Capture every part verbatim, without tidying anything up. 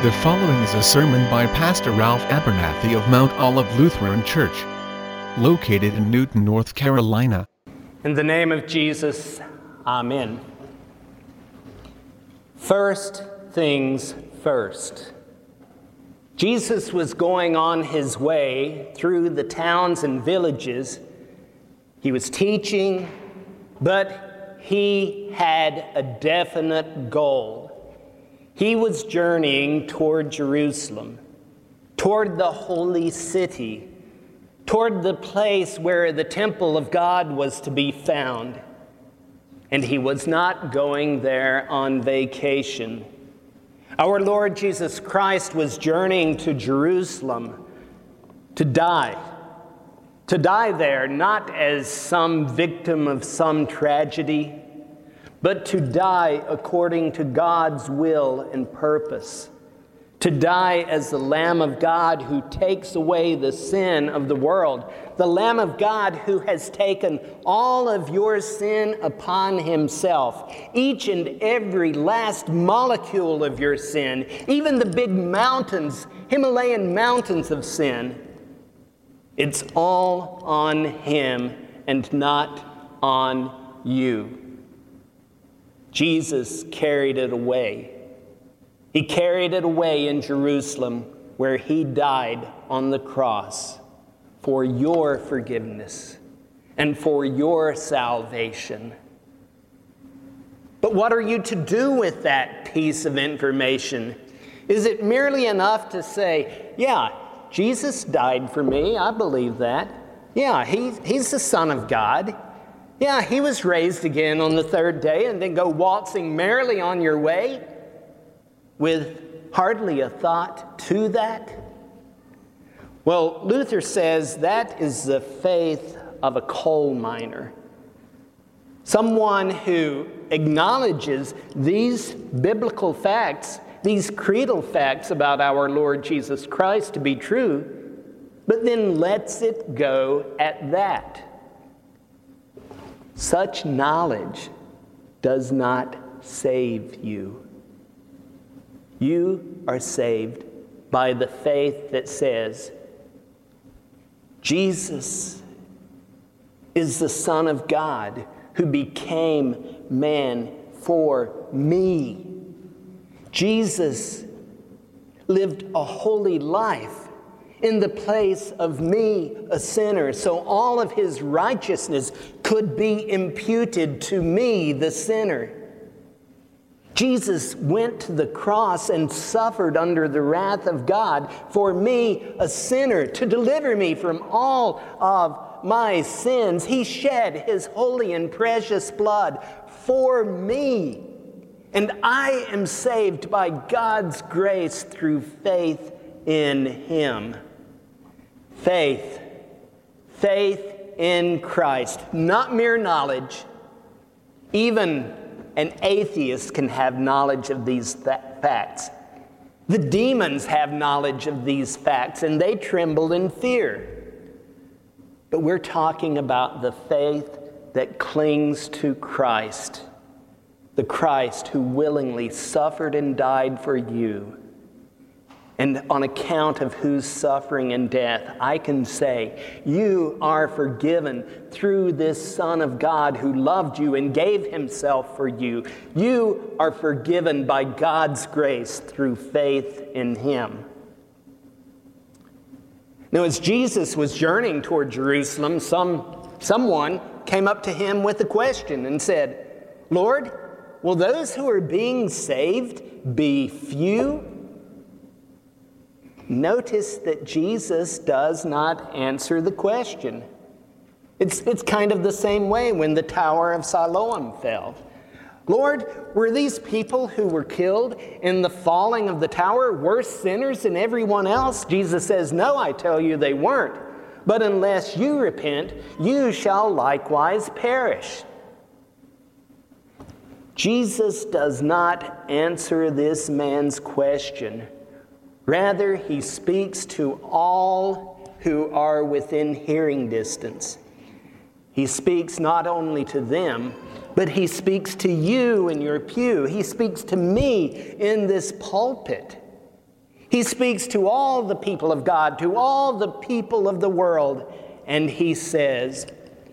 The following is a sermon by Pastor Ralph Abernathy of Mount Olive Lutheran Church, located in Newton, North Carolina. In the name of Jesus, Amen. First things first. Jesus was going on his way through the towns and villages. He was teaching, but he had a definite goal. He was journeying toward Jerusalem, toward the holy city, toward the place where the temple of God was to be found. And he was not going there on vacation. Our Lord Jesus Christ was journeying to Jerusalem to die. To die there, not as some victim of some tragedy, but to die according to God's will and purpose. To die as the Lamb of God who takes away the sin of the world. The Lamb of God who has taken all of your sin upon himself. Each and every last molecule of your sin. Even the big mountains, Himalayan mountains of sin. It's all on him and not on you. Jesus carried it away. He carried it away in Jerusalem, where he died on the cross for your forgiveness and for your salvation. But what are you to do with that piece of information? Is it merely enough to say, yeah, Jesus died for me, I believe that. Yeah, he, he's the Son of God. Yeah, he was raised again on the third day, and then go waltzing merrily on your way with hardly a thought to that? Well, Luther says that is the faith of a coal miner. Someone who acknowledges these biblical facts, these creedal facts about our Lord Jesus Christ to be true, but then lets it go at that. Such knowledge does not save you. You are saved by the faith that says, Jesus is the Son of God who became man for me. Jesus lived a holy life in the place of me, a sinner, so all of his righteousness could be imputed to me, the sinner. Jesus went to the cross and suffered under the wrath of God for me, a sinner, to deliver me from all of my sins. He shed his holy and precious blood for me. And I am saved by God's grace through faith in him. Faith. Faith in Christ. Not mere knowledge. Even an atheist can have knowledge of these th- facts. The demons have knowledge of these facts, and they tremble in fear. But we're talking about the faith that clings to Christ. The Christ who willingly suffered and died for you. And on account of whose suffering and death, I can say, you are forgiven through this Son of God who loved you and gave himself for you. You are forgiven by God's grace through faith in him. Now, as Jesus was journeying toward Jerusalem, some, someone came up to him with a question and said, Lord, will those who are being saved be few? Notice that Jesus does not answer the question. It's, it's kind of the same way when the Tower of Siloam fell. Lord, were these people who were killed in the falling of the tower worse sinners than everyone else? Jesus says, no, I tell you they weren't. But unless you repent, you shall likewise perish. Jesus does not answer this man's question. Rather, he speaks to all who are within hearing distance. He speaks not only to them, but he speaks to you in your pew. He speaks to me in this pulpit. He speaks to all the people of God, to all the people of the world, and he says,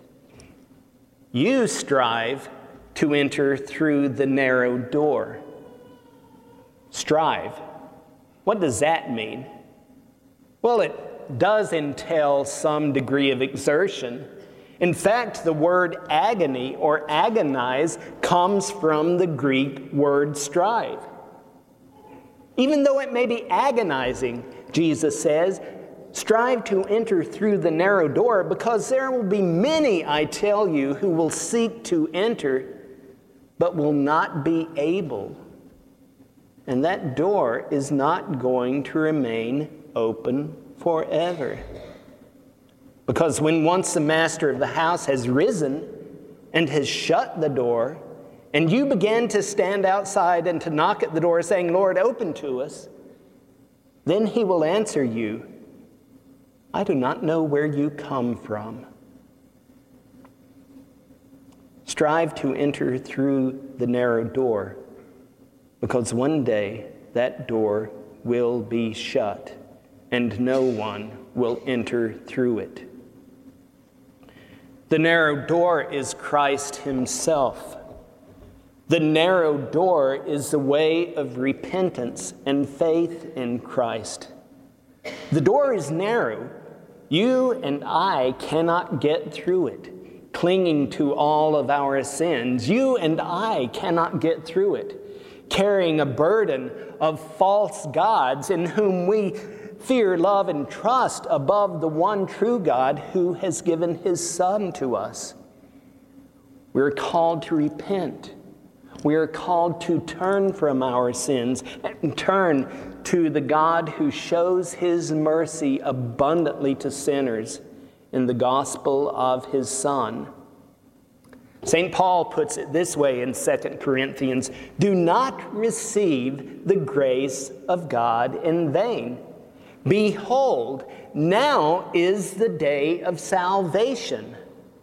you strive to enter through the narrow door. Strive. What does that mean? Well, it does entail some degree of exertion. In fact, the word agony or agonize comes from the Greek word strive. Even though it may be agonizing, Jesus says, strive to enter through the narrow door, because there will be many, I tell you, who will seek to enter, but will not be able. And that door is not going to remain open forever. Because when once the master of the house has risen and has shut the door, and you begin to stand outside and to knock at the door saying, Lord, open to us, then he will answer you, I do not know where you come from. Strive to enter through the narrow door, because one day that door will be shut, and no one will enter through it. The narrow door is Christ himself. The narrow door is the way of repentance and faith in Christ. The door is narrow. You and I cannot get through it, clinging to all of our sins. You and I cannot get through it, carrying a burden of false gods in whom we fear, love, and trust above the one true God who has given his Son to us. We're called to repent. We are called to turn from our sins and turn to the God who shows his mercy abundantly to sinners in the gospel of his Son. Saint Paul puts it this way in Second Corinthians, do not receive the grace of God in vain. Behold, now is the day of salvation.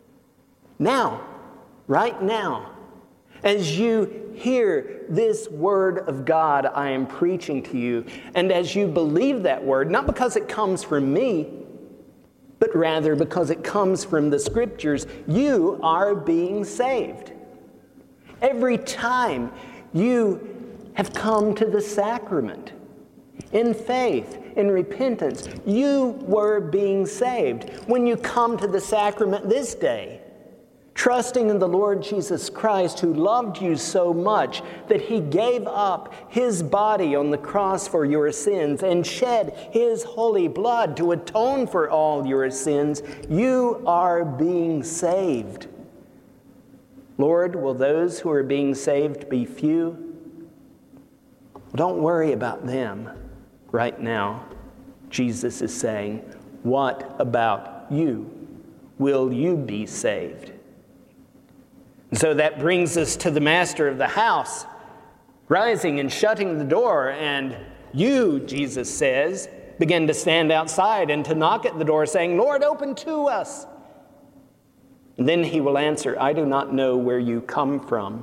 Now, right now, as you hear this word of God I am preaching to you, and as you believe that word, not because it comes from me, but rather because it comes from the Scriptures, you are being saved. Every time you have come to the sacrament, in faith, in repentance, you were being saved. When you come to the sacrament this day, trusting in the Lord Jesus Christ, who loved you so much that he gave up his body on the cross for your sins and shed his holy blood to atone for all your sins, you are being saved. Lord, will those who are being saved be few? Well, don't worry about them right now. Jesus is saying, what about you? Will you be saved? And so that brings us to the master of the house, rising and shutting the door. And you, Jesus says, begin to stand outside and to knock at the door, saying, Lord, open to us. And then he will answer, I do not know where you come from.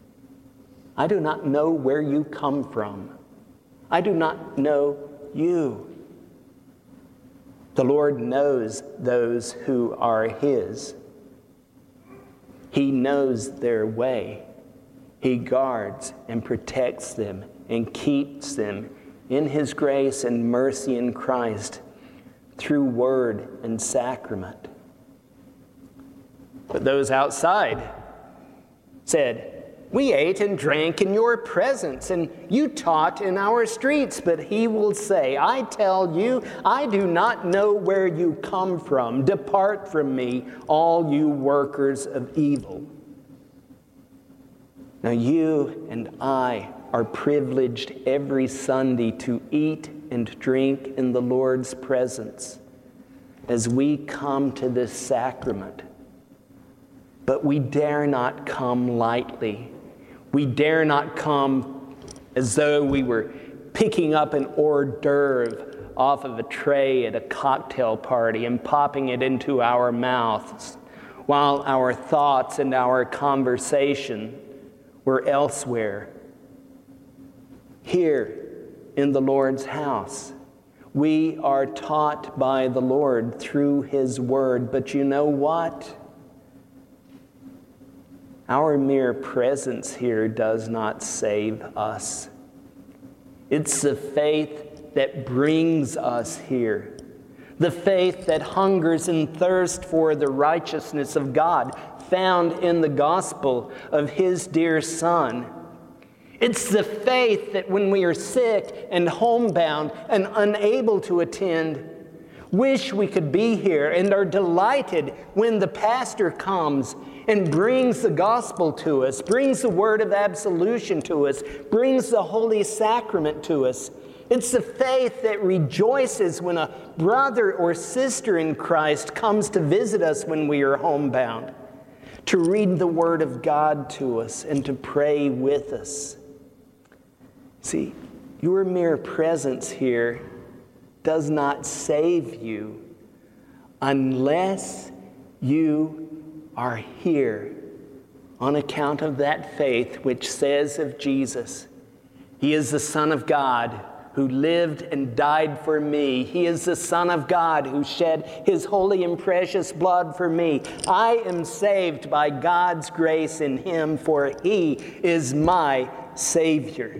I do not know where you come from. I do not know you. The Lord knows those who are his. He knows their way. He guards and protects them and keeps them in his grace and mercy in Christ through word and sacrament. But those outside said, we ate and drank in your presence, and you taught in our streets. But he will say, I tell you, I do not know where you come from. Depart from me, all you workers of evil. Now you and I are privileged every Sunday to eat and drink in the Lord's presence as we come to this sacrament. But we dare not come lightly. We dare not come as though we were picking up an hors d'oeuvre off of a tray at a cocktail party and popping it into our mouths, while our thoughts and our conversation were elsewhere. Here, in the Lord's house. We are taught by the Lord through His Word. But you know what? Our mere presence here does not save us. It's the faith that brings us here. The faith that hungers and thirsts for the righteousness of God found in the gospel of His dear Son. It's the faith that when we are sick and homebound and unable to attend, wish we could be here and are delighted when the pastor comes and brings the gospel to us, brings the word of absolution to us, brings the Holy Sacrament to us. It's the faith that rejoices when a brother or sister in Christ comes to visit us when we are homebound, to read the Word of God to us and to pray with us. See, your mere presence here does not save you unless you are here on account of that faith which says of Jesus, He is the Son of God who lived and died for me. He is the Son of God who shed His holy and precious blood for me. I am saved by God's grace in Him, for He is my Savior.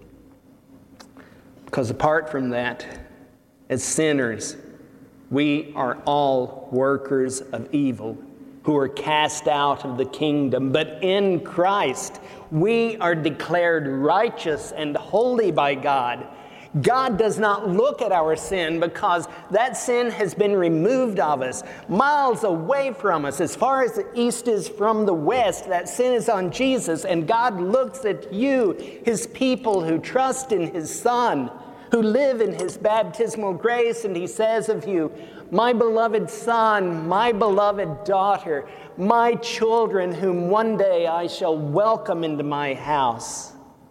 Because apart from that, as sinners, we are all workers of evil who are cast out of the kingdom. But in Christ, we are declared righteous and holy by God. God does not look at our sin because that sin has been removed of us, miles away from us. As far as the east is from the west, that sin is on Jesus. And God looks at you, His people who trust in His Son, who live in His baptismal grace, and He says of you, my beloved son, my beloved daughter, my children whom one day I shall welcome into my house.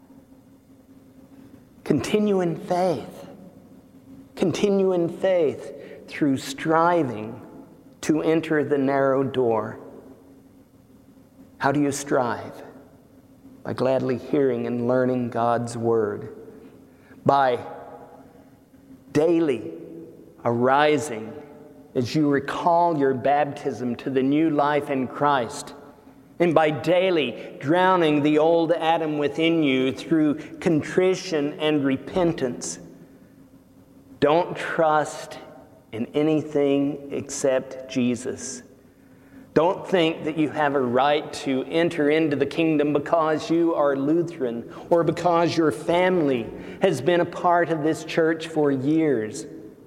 Continue in faith. Continue in faith through striving to enter the narrow door. How do you strive? By gladly hearing and learning God's Word. By daily arising as you recall your baptism to the new life in Christ, and by daily drowning the old Adam within you through contrition and repentance. Don't trust in anything except Jesus. Don't think that you have a right to enter into the kingdom because you are Lutheran or because your family has been a part of this church for years.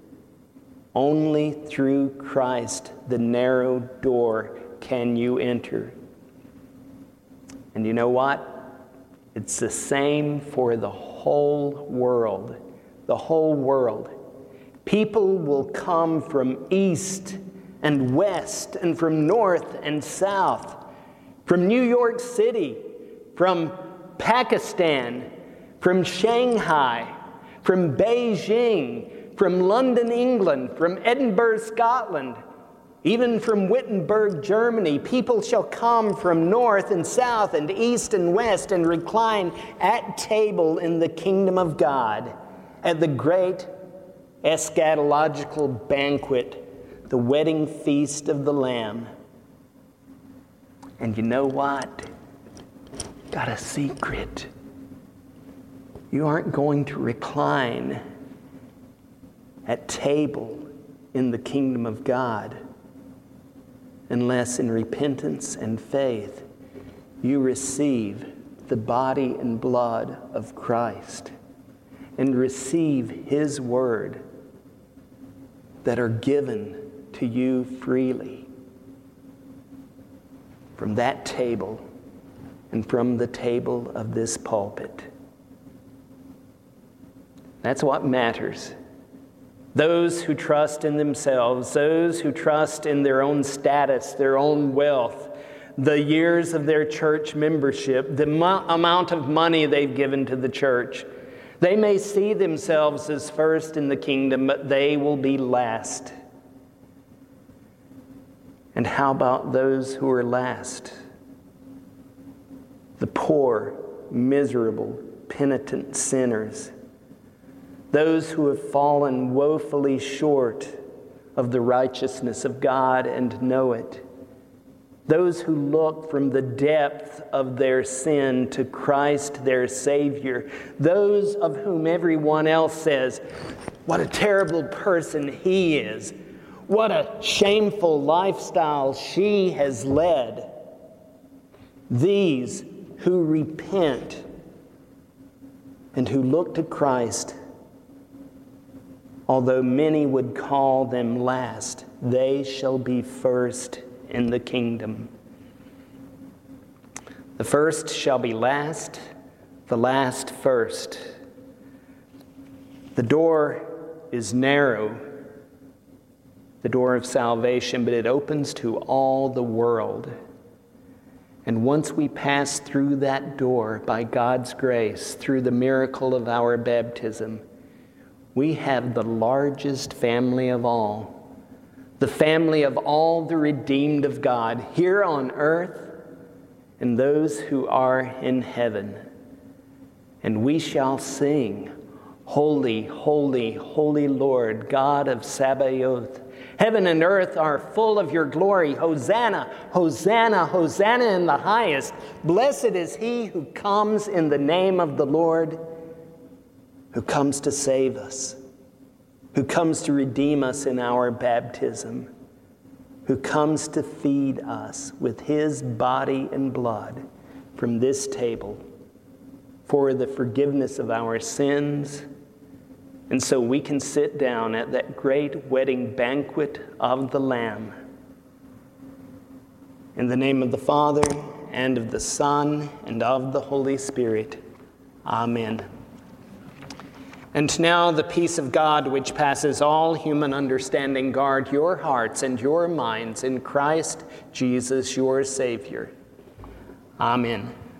Only through Christ, the narrow door, can you enter. And you know what? It's the same for the whole world. The whole world. People will come from east and west and from north and south, from New York City, from Pakistan, from Shanghai, from Beijing, from London, England, from Edinburgh, Scotland, even from Wittenberg, Germany. People shall come from north and south and east and west and recline at table in the kingdom of God at the great eschatological banquet, the wedding feast of the Lamb. And you know what? Got a secret. You aren't going to recline at table in the kingdom of God unless in repentance and faith you receive the body and blood of Christ and receive His word that are given to you freely from that table and from the table of this pulpit. That's what matters. Those who trust in themselves, those who trust in their own status, their own wealth, the years of their church membership, the mo- amount of money they've given to the church, they may see themselves as first in the kingdom, but they will be last. And how about those who are last? The poor, miserable, penitent sinners those who have fallen woefully short of the righteousness of God and know it, those who look from the depth of their sin to Christ their Savior, those of whom everyone else says, what a terrible person he is, what a shameful lifestyle she has led. These who repent and who look to Christ, although many would call them last, they shall be first in the kingdom. The first shall be last, the last first. The door is narrow, the door of salvation, but it opens to all the world. And once we pass through that door, by God's grace, through the miracle of our baptism, we have the largest family of all, the family of all the redeemed of God here on earth and those who are in heaven. And we shall sing, Holy, holy, holy Lord, God of Sabaoth. Heaven and earth are full of your glory. Hosanna, Hosanna, Hosanna in the highest. Blessed is he who comes in the name of the Lord, who comes to save us, who comes to redeem us in our baptism, who comes to feed us with his body and blood from this table for the forgiveness of our sins. And so we can sit down at that great wedding banquet of the Lamb. In the name of the Father, and of the Son, and of the Holy Spirit. Amen. And now the peace of God, which passes all human understanding, guard your hearts and your minds in Christ Jesus, your Savior. Amen.